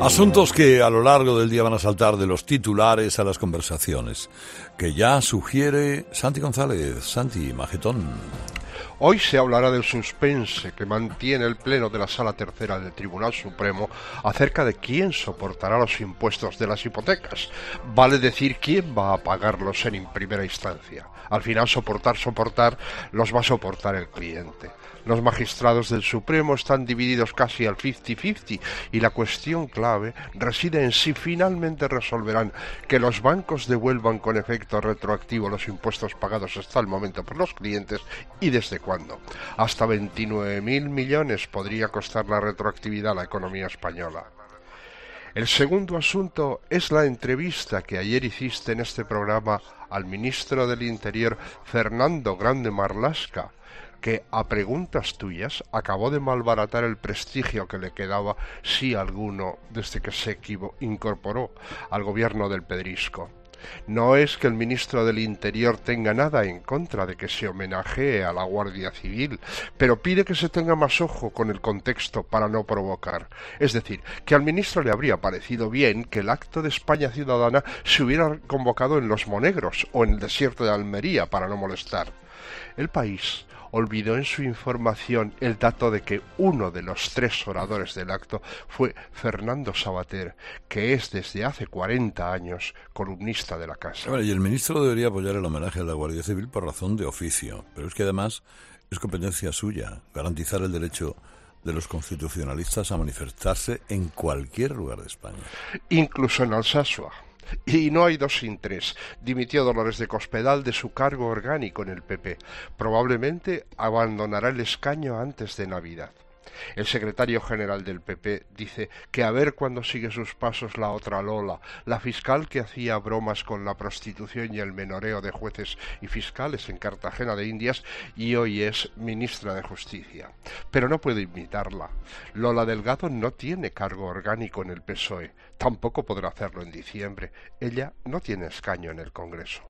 Asuntos que a lo largo del día van a saltar de los titulares a las conversaciones, que ya sugiere Santi González. Santi, majetón. Hoy se hablará del suspense que mantiene el Pleno de la Sala Tercera del Tribunal Supremo acerca de quién soportará los impuestos de las hipotecas. Vale decir quién va a pagarlos en primera instancia. Al final soportar, los va a soportar el cliente. Los magistrados del Supremo están divididos casi al 50-50 y la cuestión clave reside en si finalmente resolverán que los bancos devuelvan con efecto retroactivo los impuestos pagados hasta el momento por los clientes y desde cuándo. Hasta 29.000 millones podría costar la retroactividad a la economía española. El segundo asunto es la entrevista que ayer hiciste en este programa al ministro del Interior, Fernando Grande Marlaska, que a preguntas tuyas acabó de malbaratar el prestigio que le quedaba, si alguno, desde que se incorporó al gobierno del Pedrisco. No es que el ministro del Interior tenga nada en contra de que se homenajee a la Guardia Civil, pero pide que se tenga más ojo con el contexto para no provocar. Es decir, que al ministro le habría parecido bien que el acto de España Ciudadana se hubiera convocado en Los Monegros o en el desierto de Almería para no molestar. El País olvidó en su información el dato de que uno de los 3 oradores del acto fue Fernando Savater, que es desde hace 40 años columnista de la casa. Bueno, y el ministro debería apoyar el homenaje a la Guardia Civil por razón de oficio, pero es que además es competencia suya garantizar el derecho de los constitucionalistas a manifestarse en cualquier lugar de España. Incluso en Alsasua. Y no hay 2 sin 3. Dimitió Dolores de Cospedal de su cargo orgánico en el PP. Probablemente abandonará el escaño antes de Navidad. El secretario general del PP dice que a ver cuándo sigue sus pasos la otra Lola, la fiscal que hacía bromas con la prostitución y el menoreo de jueces y fiscales en Cartagena de Indias y hoy es ministra de Justicia. Pero no puedo imitarla. Lola Delgado no tiene cargo orgánico en el PSOE, tampoco podrá hacerlo en diciembre. Ella no tiene escaño en el Congreso.